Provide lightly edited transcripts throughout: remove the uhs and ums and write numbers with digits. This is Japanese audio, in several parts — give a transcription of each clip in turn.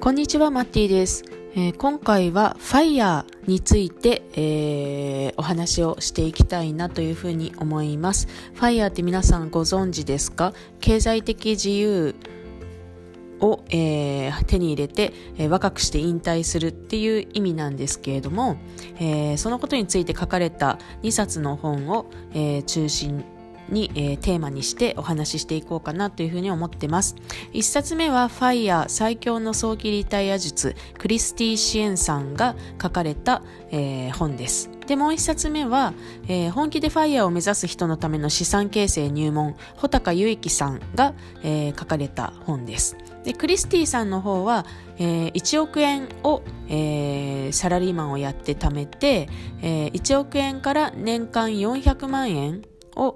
こんにちは、マッティです。今回は FIRE について、お話をしていきたいなというふうに思います。FIRE って皆さんご存知ですか？経済的自由を、手に入れて、若くして引退するっていう意味なんですけれども、そのことについて書かれた2冊の本を、中心に、テーマにしてお話ししていこうかなというふうに思ってます。一冊目は FIRE 最強の早期リタイア術、クリスティ・シエンさんが書かれた、本です。で、もう一冊目は、本気で FIRE を目指す人のための資産形成入門、穂高祐之さんが、書かれた本です。で、クリスティさんの方は、1億円を、サラリーマンをやって貯めて、1億円から年間400万円を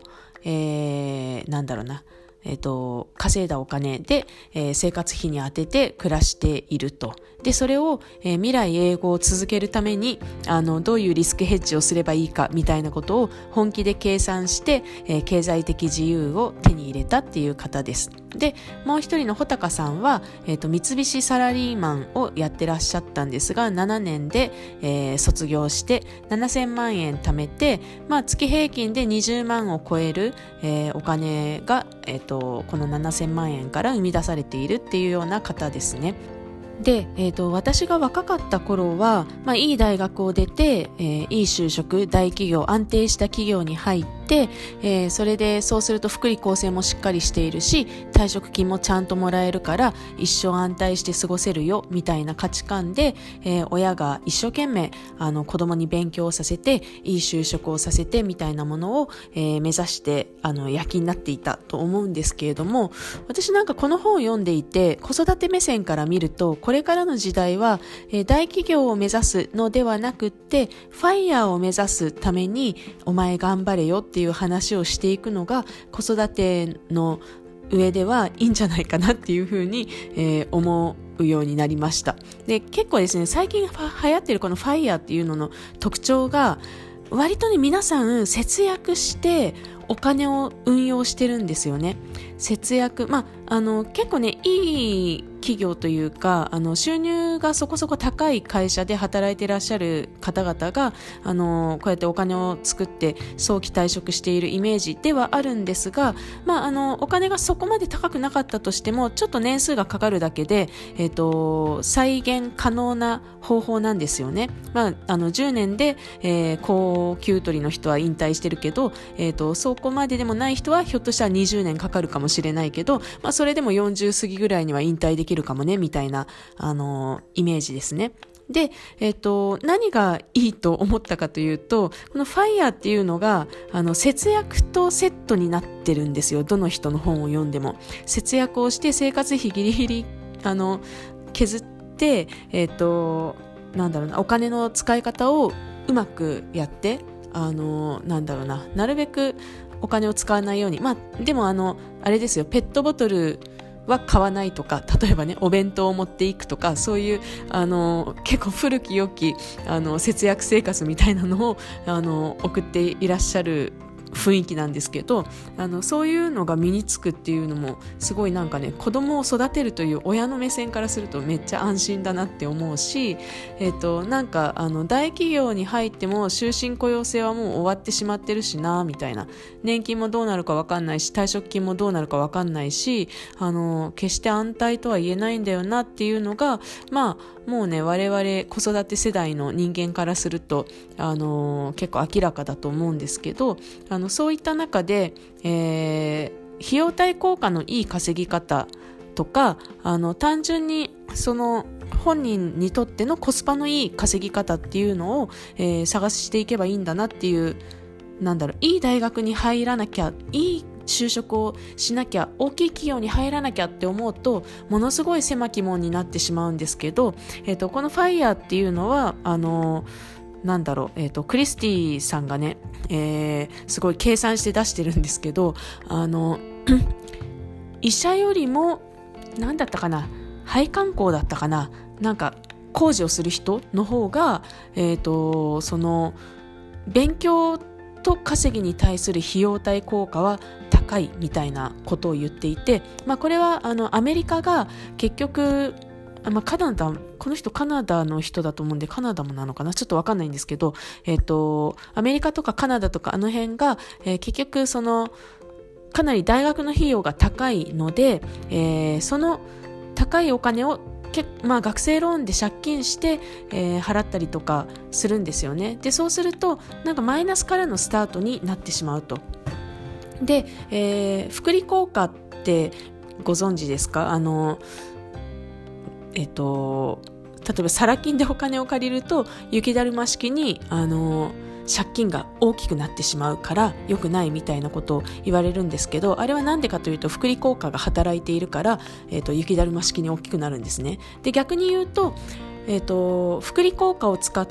稼いだお金で、生活費に当てて暮らしていると。で、それを、未来永劫を続けるために、どういうリスクヘッジをすればいいかみたいなことを本気で計算して、経済的自由を手に入れたっていう方です。で、もう一人の穂高さんは、三菱サラリーマンをやってらっしゃったんですが、7年で、卒業して7000万円貯めて、月平均で20万を超える、お金が、この7000万円から生み出されているっていうような方ですね。で、私が若かった頃は、いい大学を出て、いい就職、大企業、安定した企業に入って、それでそうすると福利厚生もしっかりしているし、退職金もちゃんともらえるから一生安泰して過ごせるよみたいな価値観で、親が一生懸命子供に勉強をさせて、いい就職をさせてみたいなものを、目指して躍起になっていたと思うんですけれども、私なんかこの本を読んでいて、子育て目線から見ると、これからの時代は、大企業を目指すのではなくって、FIRE を目指すためにお前頑張れよっていう話をしていくのが子育ての上ではいいんじゃないかなっていうふうに、思うようになりました。で、結構ですね、最近流行ってるこの FIRE っていうのの特徴が、割とね、皆さん節約してお金を運用してるんですよね。節約、結構ね、いい企業というか、収入がそこそこ高い会社で働いていらっしゃる方々が、こうやってお金を作って早期退職しているイメージではあるんですが、お金がそこまで高くなかったとしても、ちょっと年数がかかるだけで、再現可能な方法なんですよね。10年で、高給取りの人は引退してるけど、そこまででもない人はひょっとしたら20年かかるかもしれないけど、それでも40過ぎぐらいには引退できるかもね、みたいな、イメージですね。で、何がいいと思ったかというと、この FIRE っていうのが、節約とセットになってるんですよ。どの人の本を読んでも。節約をして生活費ギリギリ、削って、お金の使い方をうまくやって、なるべくお金を使わないように。でもあれですよ、ペットボトルは買わないとか、例えばね、お弁当を持っていくとか、そういう、結構古き良き、節約生活みたいなのを、送っていらっしゃる雰囲気なんですけど、そういうのが身につくっていうのもすごいなんかね、子供を育てるという親の目線からするとめっちゃ安心だなって思うし、大企業に入っても終身雇用制はもう終わってしまってるしなみたいな、年金もどうなるか分かんないし、退職金もどうなるか分かんないし、決して安泰とは言えないんだよなっていうのが、もうね、我々子育て世代の人間からすると結構明らかだと思うんですけど、そういった中で、費用対効果のいい稼ぎ方とか、単純にその本人にとってのコスパのいい稼ぎ方っていうのを、探していけばいいんだなっていう、いい大学に入らなきゃ、いい就職をしなきゃ、大きい企業に入らなきゃって思うと、ものすごい狭き門になってしまうんですけど、この FIRE っていうのはクリスティさんがね、すごい計算して出してるんですけど、医者よりも配管工だったかな、工事をする人の方が、その勉強と稼ぎに対する費用対効果は高いみたいなことを言っていて、これはアメリカが結局カナダ、この人カナダの人だと思うんで、カナダもなのかな、ちょっとわかんないんですけど、アメリカとかカナダとかあの辺が、結局かなり大学の費用が高いので、その高いお金を学生ローンで借金して、払ったりとかするんですよね。で、そうするとなんかマイナスからのスタートになってしまうと。で、福利効果ってご存知ですか？例えばサラ金でお金を借りると雪だるま式に借金が大きくなってしまうから良くないみたいなことを言われるんですけど、あれはなんでかというと福利効果が働いているから、雪だるま式に大きくなるんですね。で、逆に言うと、福利効果を使って、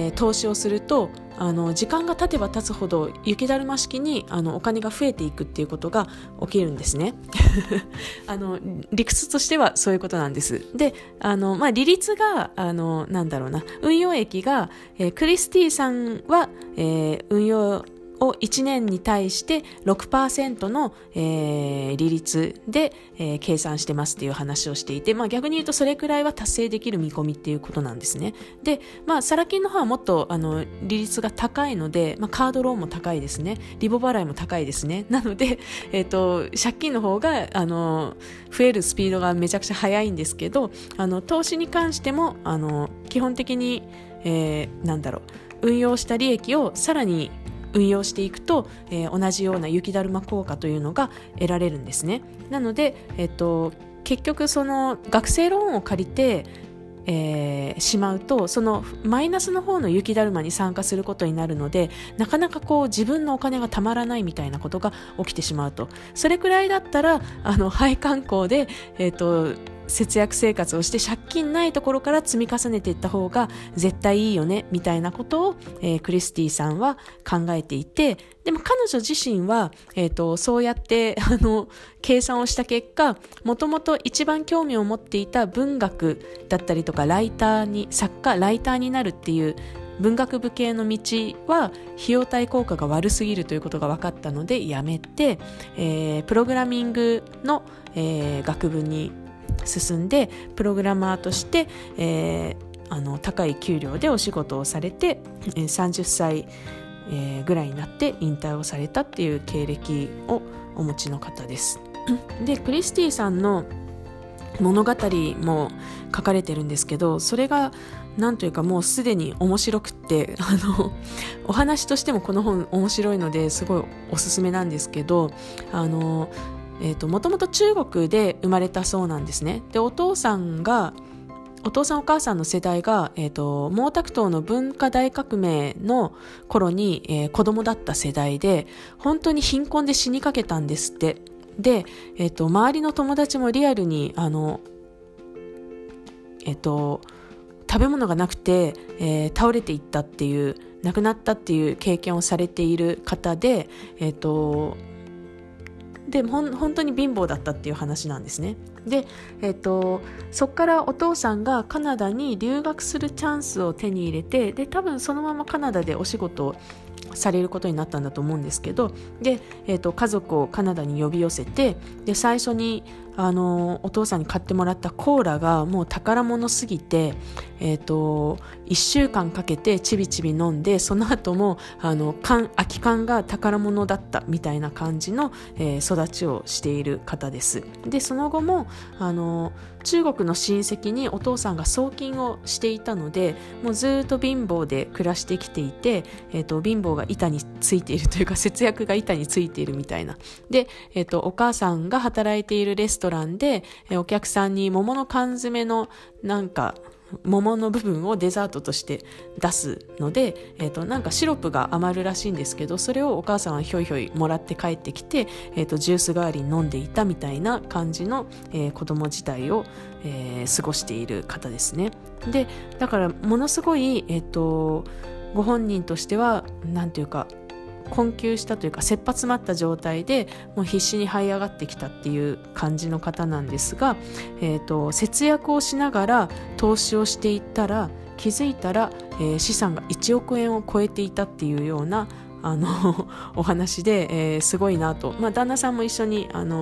投資をすると時間が経てば経つほど雪だるま式にお金が増えていくっていうことが起きるんですね。理屈としてはそういうことなんです。で、利率が運用益が、クリスティさんは、運用を1年に対して 6% の、利率で、計算してますっていう話をしていて、逆に言うとそれくらいは達成できる見込みっていうことなんですね。で、サラ金の方はもっと利率が高いので、カードローンも高いですね。リボ払いも高いですね。なので、借金の方が増えるスピードがめちゃくちゃ速いんですけど、投資に関しても基本的に、運用した利益をさらに運用していくと、同じような雪だるま効果というのが得られるんですね。なので、結局その学生ローンを借りて、しまうとそのマイナスの方の雪だるまに参加することになるので、なかなか自分のお金がたまらないみたいなことが起きてしまうと。それくらいだったら配管工で、節約生活をして借金ないところから積み重ねていった方が絶対いいよねみたいなことを、クリスティさんは考えていて、でも彼女自身は、そうやって計算をした結果、もともと一番興味を持っていた文学だったりとかライターになるっていう文学部系の道は費用対効果が悪すぎるということが分かったのでやめて、プログラミングの、学部に進んでプログラマーとして、高い給料でお仕事をされて、30歳、ぐらいになって引退をされたっていう経歴をお持ちの方です。で、クリスティさんの物語も書かれてるんですけど、それがなんというかもうすでに面白くってお話としてもこの本面白いのですごいおすすめなんですけど、もともと中国で生まれたそうなんですね。で、お父さんお母さんの世代が、毛沢東の文化大革命の頃に、子供だった世代で、本当に貧困で死にかけたんですって。で、周りの友達もリアルに食べ物がなくて、倒れていったっていう亡くなったっていう経験をされている方で、本当に貧乏だったっていう話なんですね。で、そこからお父さんがカナダに留学するチャンスを手に入れて、で多分そのままカナダでお仕事をされることになったんだと思うんですけど、で、家族をカナダに呼び寄せて、で最初にお父さんに買ってもらったコーラがもう宝物すぎて、1週間かけてちびちび飲んで、その後も空き缶が宝物だったみたいな感じの、育ちをしている方です。でその後も中国の親戚にお父さんが送金をしていたので、もうずっと貧乏で暮らしてきていて、貧乏が板についているというか、節約が板についているみたいな。で、お母さんが働いているレストランで、お客さんに桃の缶詰の桃の部分をデザートとして出すので、シロップが余るらしいんですけど、それをお母さんはひょいひょいもらって帰ってきて、ジュース代わりに飲んでいたみたいな感じの、子供時代を、過ごしている方ですね。で、だからものすごい、ご本人としてはなんていうか困窮したというか切羽詰まった状態でもう必死に這い上がってきたっていう感じの方なんですが、節約をしながら投資をしていったら気づいたら、資産が1億円を超えていたっていうようなお話で、すごいなと、旦那さんも一緒に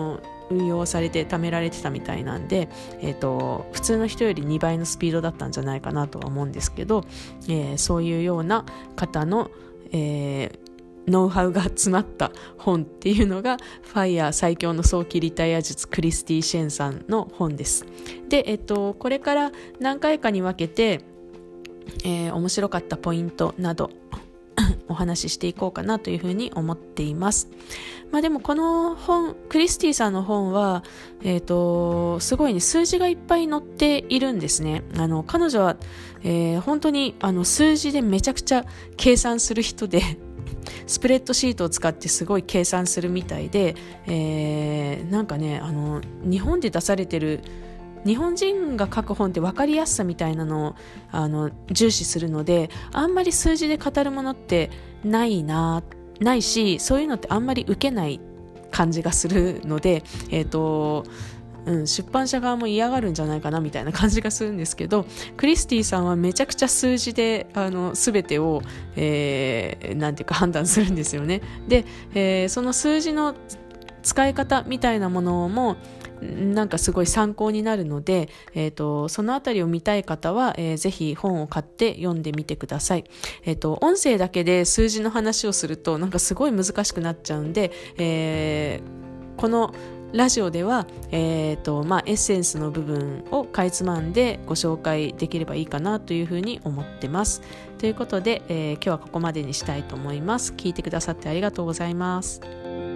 運用されて貯められてたみたいなんで、普通の人より2倍のスピードだったんじゃないかなとは思うんですけど、そういうような方の、ノウハウが詰まった本っていうのがFIRE最強の早期リタイア術クリスティ・シェンさんの本です。で、これから何回かに分けて、面白かったポイントなどお話ししていこうかなというふうに思っています。でもこの本、クリスティさんの本は、すごいね、数字がいっぱい載っているんですね。彼女は、本当に数字でめちゃくちゃ計算する人でスプレッドシートを使ってすごい計算するみたいで、なんかね、日本で出されてる日本人が書く本って分かりやすさみたいなのを重視するので、あんまり数字で語るものってないし、そういうのってあんまり受けない感じがするので、出版社側も嫌がるんじゃないかなみたいな感じがするんですけど、クリスティさんはめちゃくちゃ数字で全てを、なんていうか判断するんですよね。で、その数字の使い方みたいなものもなんかすごい参考になるので、そのあたりを見たい方は、ぜひ本を買って読んでみてください。音声だけで数字の話をするとなんかすごい難しくなっちゃうんで、このラジオでは、エッセンスの部分をかいつまんでご紹介できればいいかなというふうに思ってます。ということで、今日はここまでにしたいと思います。聞いてくださってありがとうございます。